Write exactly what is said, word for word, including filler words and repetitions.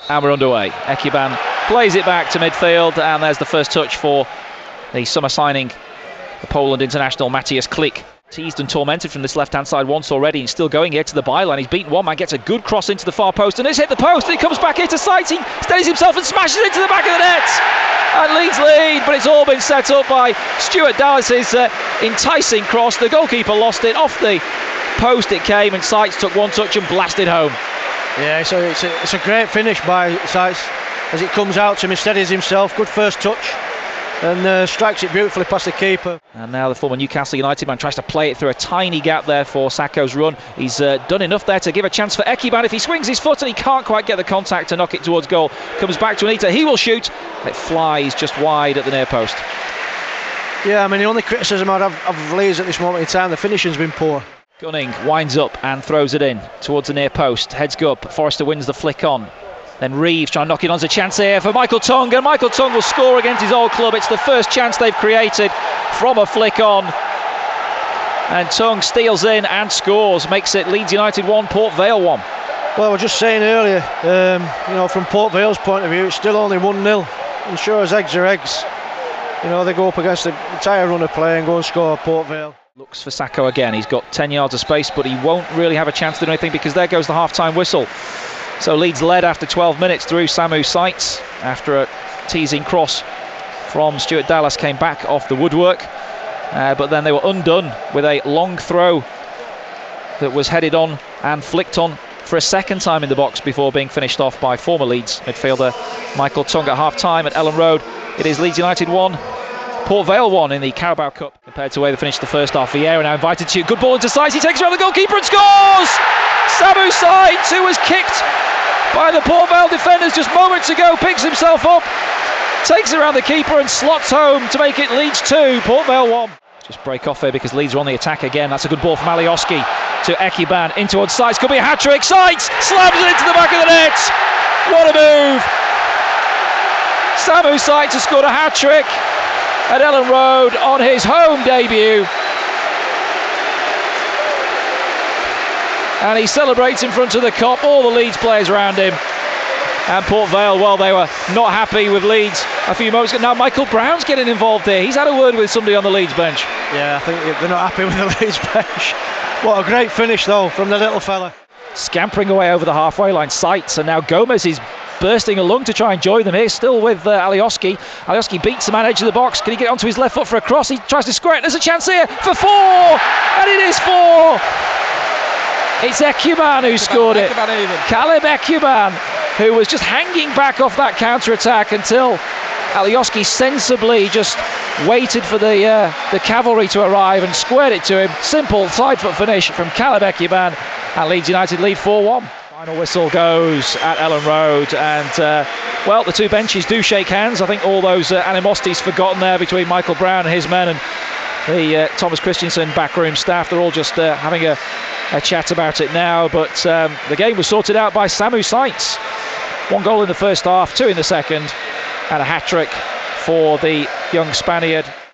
And we're underway. Ekuban plays it back to midfield, and there's the first touch for the summer signing, the Poland international Matthias Klich. Teased and tormented from this left-hand side once already, and still going here to the byline. He's beaten one man, gets a good cross into the far post, and it's hit the post, and he comes back into sight. He steadies himself and smashes into the back of the net. And Leeds lead, but it's all been set up by Stuart Dallas's uh, enticing cross. The goalkeeper lost it, off the post it came, and Seitz took one touch and blasted home. Yeah, it's a, it's a, it's a great finish by Seitz as it comes out to him, steadies himself, good first touch, and uh, strikes it beautifully past the keeper. And now the former Newcastle United man tries to play it through a tiny gap there for Sakho's run. He's uh, done enough there to give a chance for Ekuban. If he swings his foot and he can't quite get the contact to knock it towards goal, comes back to Anita, he will shoot. It flies just wide at the near post. Yeah, I mean, the only criticism I'd have of Leeds at this moment in time, the finishing's been poor. Gunning winds up and throws it in towards the near post. Heads go up, Forrester wins the flick on. Then Reeves trying to knock it on's a chance here for Michael Tonge, and Michael Tonge will score against his old club. It's the first chance they've created from a flick on. And Tonge steals in and scores, makes it Leeds United one, Port Vale one. Well, I was just saying earlier, um, you know, from Port Vale's point of view, it's still only one nil. And sure as eggs are eggs, you know, they go up against the entire run of play and go and score Port Vale. Looks for Sakho again. He's got ten yards of space, but he won't really have a chance to do anything because there goes the half-time whistle. So Leeds led after twelve minutes through Samu Seitz after a teasing cross from Stuart Dallas came back off the woodwork, uh, but then they were undone with a long throw that was headed on and flicked on for a second time in the box before being finished off by former Leeds midfielder Michael Tonge at half-time at Ellen Road. It is Leeds United one, Port Vale one in the Carabao Cup. Compared to where they finished the first half, Vieira now invited to good ball into Seitz. He takes around the goalkeeper and scores! Samu Seitz, who was kicked by the Port Vale defenders just moments ago, picks himself up, takes around the keeper and slots home to make it Leeds two, Port Vale one. Just break off here because Leeds are on the attack again. That's a good ball from Alioski to Ekuban in towards Seitz. Could be a hat-trick. Seitz slams it into the back of the net. What a move! Samu Seitz has scored a hat-trick at Ellen Road on his home debut, and he celebrates in front of the Kop, all the Leeds players around him. And Port Vale, well, they were not happy with Leeds a few moments ago. Now Michael Brown's getting involved here. He's had a word with somebody on the Leeds bench. Yeah, I think they're not happy with the Leeds bench. What a great finish though from the little fella. Scampering away over the halfway line, Seitz, and now Gomez is bursting along to try and join them here, still with uh, Alioski. Alioski beats the man edge of the box. Can he get onto his left foot for a cross? He tries to square it. There's a chance here for four, and it is four. It's Ekuban who scored it. Caleb Ekuban, who was just hanging back off that counter-attack until Alioski sensibly just waited for the uh, the cavalry to arrive and squared it to him. Simple side-foot finish from Caleb Ekuban, and Leeds United lead four one. Final whistle goes at Ellen Road, and uh, well, the two benches do shake hands. I think all those uh, animosities forgotten there between Michael Brown and his men and the uh, Thomas Christiansen backroom staff. They're all just uh, having a, a chat about it now, but um, the game was sorted out by Samu Seitz. One goal in the first half, two in the second, and a hat-trick for the young Spaniard.